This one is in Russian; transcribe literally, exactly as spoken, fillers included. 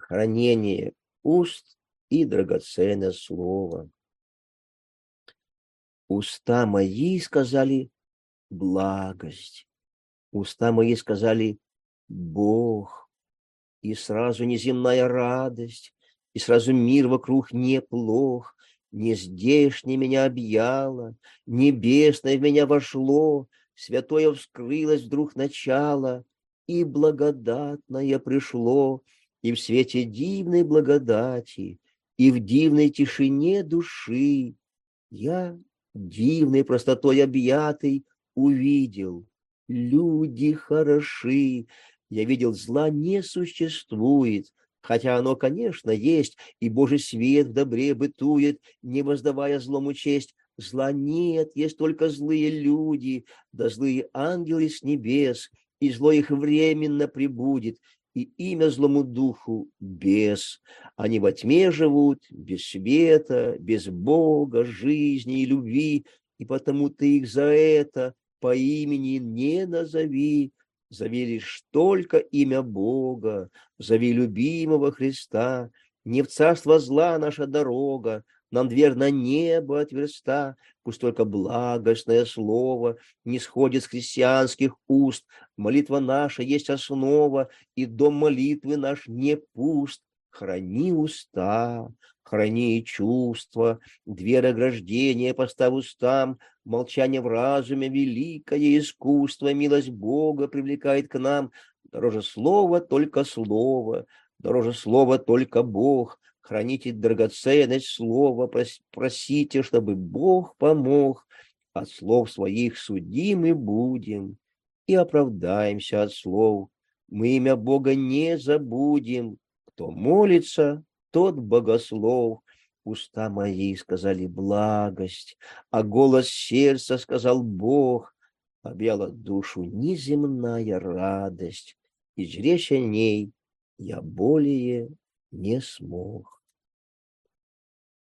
хранение уст и драгоценное слово. Уста мои сказали благость, уста мои сказали Бог, и сразу неземная радость, и сразу мир вокруг неплох, не здешний меня объяло, небесное в меня вошло, святое вскрылось вдруг начало, и благодатное пришло, и в свете дивной благодати, и в дивной тишине души я, дивной простотой объятый, увидел: люди хороши. Я видел, зла не существует, хотя оно, конечно, есть, и Божий свет в добре бытует, не воздавая злому честь. Зла нет, есть только злые люди, да злые ангелы с небес, и зло их временно прибудет, и имя злому духу — бес. Они во тьме живут, без света, без Бога, жизни и любви, и потому ты их за это по имени не назови. Зови лишь только имя Бога, зови любимого Христа. Не в царство зла наша дорога, нам дверь на небо отверста. Пусть только благостное слово не сходит с христианских уст. Молитва наша есть основа, и дом молитвы наш не пуст. Храни уста, храни и чувства, дверь ограждения поставь устам. Молчание в разуме — великое искусство, милость Бога привлекает к нам. Дороже слова только слово, дороже слова только Бог. Храните драгоценность слова, просите, чтобы Бог помог. От слов своих судимы будем и оправдаемся от слов. Мы имя Бога не забудем. Кто молится, тот богослов. Уста мои сказали благость, а голос сердца сказал Бог. Объяла душу неземная радость, и жречь о ней я более не смог.